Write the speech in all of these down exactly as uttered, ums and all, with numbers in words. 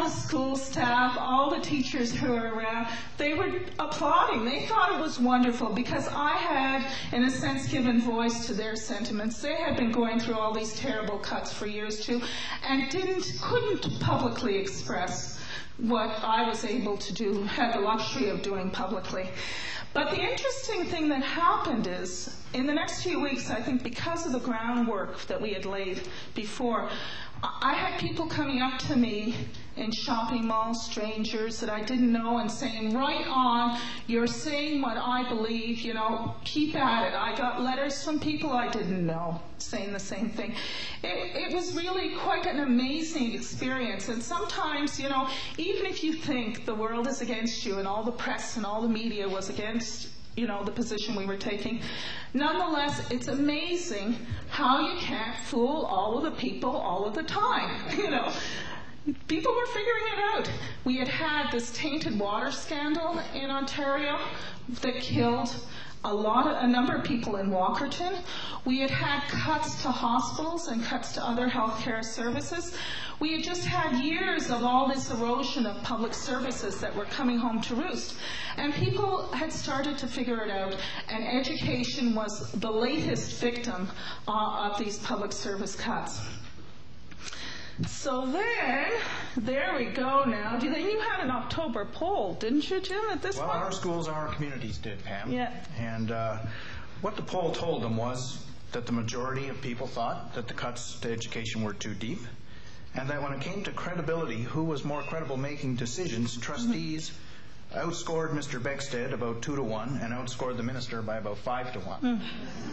the school staff, all the teachers who were around, they were applauding. They thought it was wonderful because I had, in a sense, given voice to their sentiments. They had been going through all these terrible cuts for years too, and didn't, couldn't publicly express what I was able to do, had the luxury of doing publicly. But the interesting thing that happened is, in the next few weeks, I think because of the groundwork that we had laid before, I had people coming up to me in shopping malls, strangers that I didn't know, and saying, right on, you're saying what I believe, you know, keep at it. I got letters from people I didn't know saying the same thing. It, it was really quite an amazing experience, and sometimes, you know, even if you think the world is against you and all the press and all the media was against, you know, the position we were taking, nonetheless, it's amazing how you can't fool all of the people all of the time, you know. People were figuring it out. We had had this tainted water scandal in Ontario that killed a lot of, a number of people in Walkerton. We had had cuts to hospitals and cuts to other healthcare services. We had just had years of all this erosion of public services that were coming home to roost. And people had started to figure it out, and education was the latest victim uh, of these public service cuts. So then, there we go now. Do you, you had an October poll, didn't you, Jim, at this well, point? Well, our schools, our communities did, Pam. Yeah. And uh, what the poll told them was that the majority of people thought that the cuts to education were too deep, and that when it came to credibility, who was more credible making decisions, trustees mm-hmm. outscored Mister Beckstead about two to one and outscored the minister by about five to one. Mm.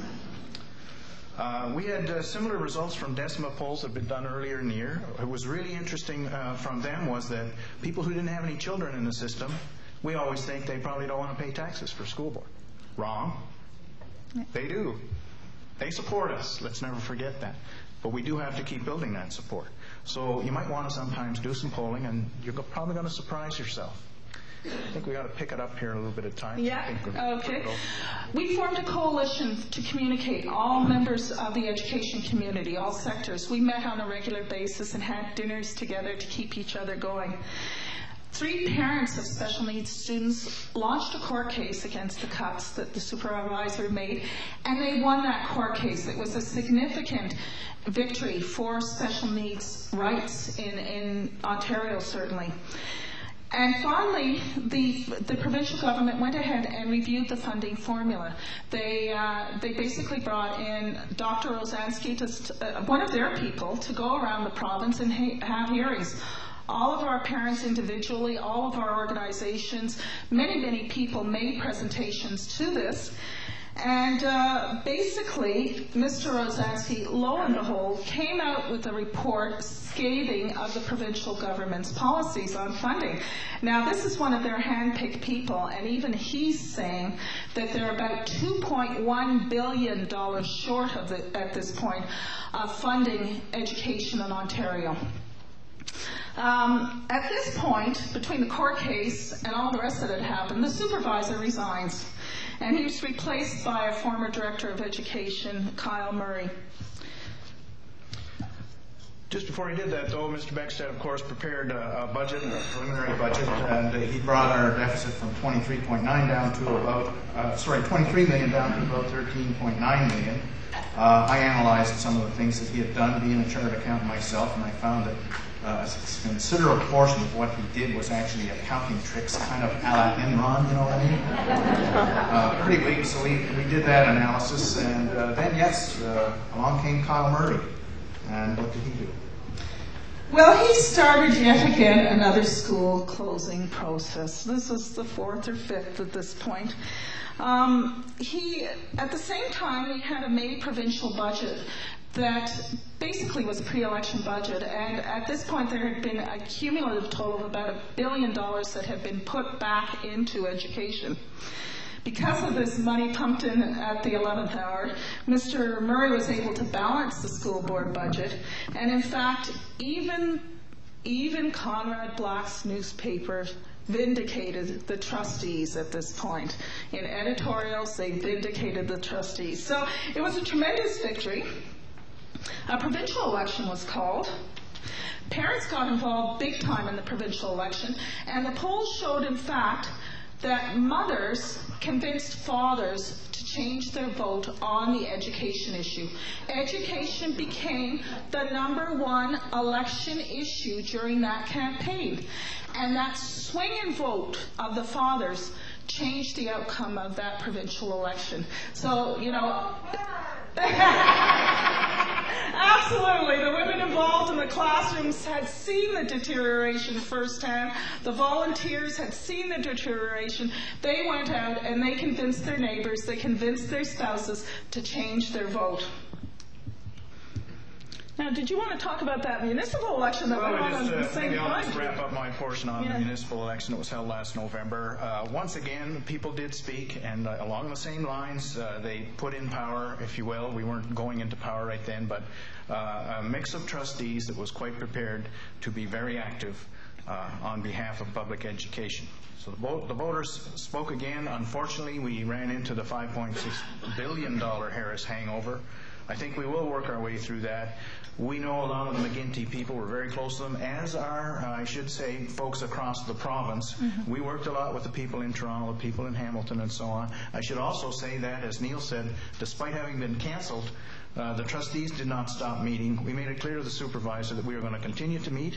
Uh, we had uh, similar results from Decima polls that had been done earlier in the year. It was really interesting uh, from them was that people who didn't have any children in the system, we always think they probably don't want to pay taxes for school board. Wrong. They do. They support us. Let's never forget that. But we do have to keep building that support. So you might want to sometimes do some polling, and you're probably going to surprise yourself. I think we ought to pick it up here in a little bit of time. Yeah, okay. We formed a coalition to communicate, all members of the education community, all sectors. We met on a regular basis and had dinners together to keep each other going. Three parents of special needs students launched a court case against the cuts that the supervisor made, and they won that court case. It was a significant victory for special needs rights in, in Ontario, certainly. And finally, the, the provincial government went ahead and reviewed the funding formula. They, uh, they basically brought in Doctor Rosansky, to, uh, one of their people, to go around the province and ha- have hearings. All of our parents individually, all of our organizations, many, many people made presentations to this. And uh, basically, Mister Rosansky, lo and behold, came out with a report scathing of the provincial government's policies on funding. Now, this is one of their hand-picked people, and even he's saying that they're about two point one billion dollars short of the, at this point of funding education in Ontario. Um, at this point, between the court case and all the rest that had happened, the supervisor resigns. And he was replaced by a former director of education, Kyle Murray. Just before he did that, though, Mister Beckstead, of course, prepared a, a budget, a preliminary budget, and uh, he brought our deficit from twenty-three point nine down to about, uh, sorry, twenty-three million down to about thirteen point nine million. Uh, I analyzed some of the things that he had done, being a chartered accountant myself, and I found that Uh, a considerable portion of what he did was actually accounting tricks, kind of a la Enron, you know what I mean? Uh, pretty weak, so we, we did that analysis, and uh, then, yes, uh, along came Kyle Murray. And what did he do? Well, he started yet again another school closing process. This is the fourth or fifth at this point. Um, he, at the same time, he had a May provincial budget that basically was a pre-election budget, and at this point there had been a cumulative total of about a billion dollars that had been put back into education. Because of this money pumped in at the eleventh hour, Mister Murray was able to balance the school board budget, and in fact, even, even Conrad Black's newspaper vindicated the trustees at this point. In editorials, they vindicated the trustees. So it was a tremendous victory. A provincial election was called, Parents got involved big time in the provincial election, and the polls showed, in fact, that mothers convinced fathers to change their vote on the education issue. Education became the number one election issue during that campaign. And that swinging vote of the fathers changed the outcome of that provincial election. So, you know, absolutely, the women involved in the classrooms had seen the deterioration firsthand. The volunteers had seen the deterioration. They went out and they convinced their neighbors, they convinced their spouses to change their vote. Now, did you want to talk about that municipal election that well, went on just, at the uh, same maybe time? I'll just wrap up my portion on yeah. the municipal election that was held last November. Uh, once again, people did speak, and uh, along the same lines, uh, they put in power, if you will. We weren't going into power right then, but uh, a mix of trustees that was quite prepared to be very active uh, on behalf of public education. So the, vo- the voters spoke again. Unfortunately, we ran into the five point six billion dollars Harris hangover. I think we will work our way through that. We know a lot of the McGuinty people. We're very close to them, as are, uh, I should say, folks across the province. Mm-hmm. We worked a lot with the people in Toronto, the people in Hamilton, and so on. I should also say that, as Neil said, despite having been cancelled, uh, the trustees did not stop meeting. We made it clear to the supervisor that we were going to continue to meet.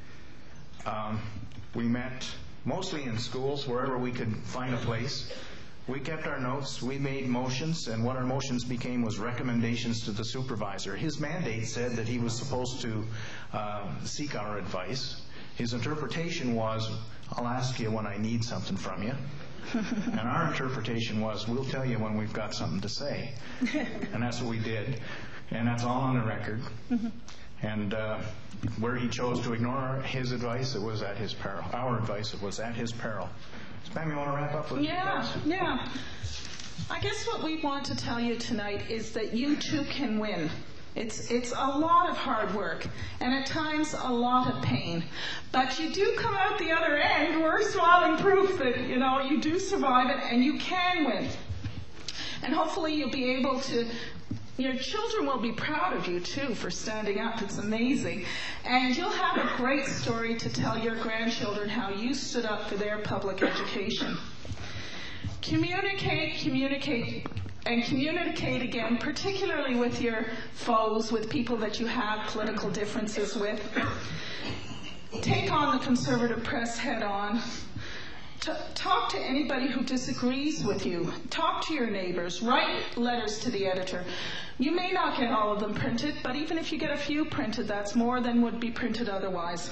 Um, we met mostly in schools, wherever we could find a place. We kept our notes, we made motions, and what our motions became was recommendations to the supervisor. His mandate said that he was supposed to uh, seek our advice. His interpretation was, I'll ask you when I need something from you. And our interpretation was, we'll tell you when we've got something to say. And that's what we did. And that's all on the record. Mm-hmm. And uh, where he chose to ignore his advice, it was at his peril. Our advice, it was at his peril. Pam, you want to wrap up with Yeah, this? yeah. I guess what we want to tell you tonight is that you too can win. It's it's a lot of hard work and at times a lot of pain. But you do come out the other end, we're smiling proof that, you know, you do survive it and you can win. And hopefully you'll be able to, your children will be proud of you too for standing up. It's amazing. And you'll have a great story to tell your grandchildren how you stood up for their public education. Communicate, communicate, and communicate again, particularly with your foes, with people that you have political differences with. Take on the conservative press head on. T- talk to anybody who disagrees with you. Talk to your neighbors. Write letters to the editor. You may not get all of them printed, but even if you get a few printed, that's more than would be printed otherwise.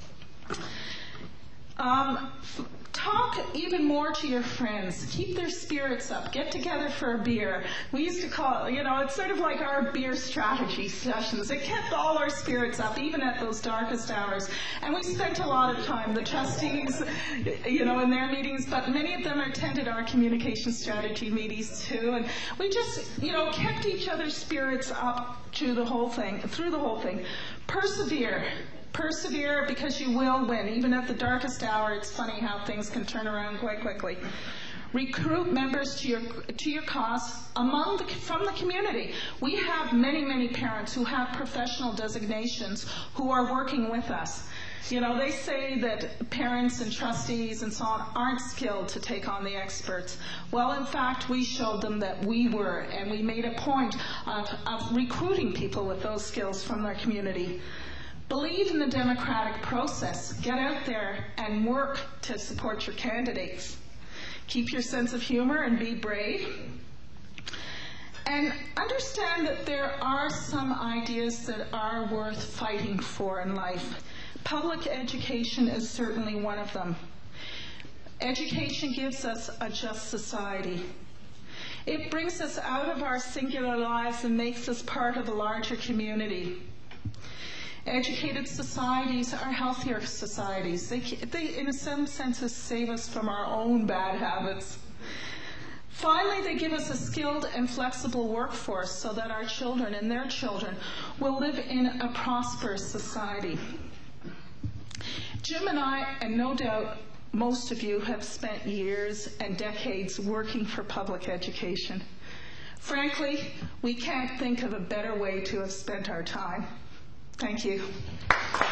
Um, talk even more to your friends. Keep their spirits up. Get together for a beer. We used to call, you know, it's sort of like our beer strategy sessions. It kept all our spirits up, even at those darkest hours. And we spent a lot of time, the trustees, you know, in their meetings, but many of them attended our communication strategy meetings too. And we just, you know, kept each other's spirits up to the whole thing, through the whole thing. Persevere. Persevere because you will win. Even at the darkest hour, it's funny how things can turn around quite quickly. Recruit members to your to your cause among the, from the community. We have many, many parents who have professional designations who are working with us. You know, they say that parents and trustees and so on aren't skilled to take on the experts. Well, in fact, we showed them that we were, and we made a point of, of recruiting people with those skills from their community. Believe in the democratic process. Get out there and work to support your candidates. Keep your sense of humor and be brave. And understand that there are some ideas that are worth fighting for in life. Public education is certainly one of them. Education gives us a just society. It brings us out of our singular lives and makes us part of a larger community. Educated societies are healthier societies. They, they, in some senses, save us from our own bad habits. Finally, they give us a skilled and flexible workforce so that our children and their children will live in a prosperous society. Jim and I, and no doubt most of you, have spent years and decades working for public education. Frankly, we can't think of a better way to have spent our time. Thank you.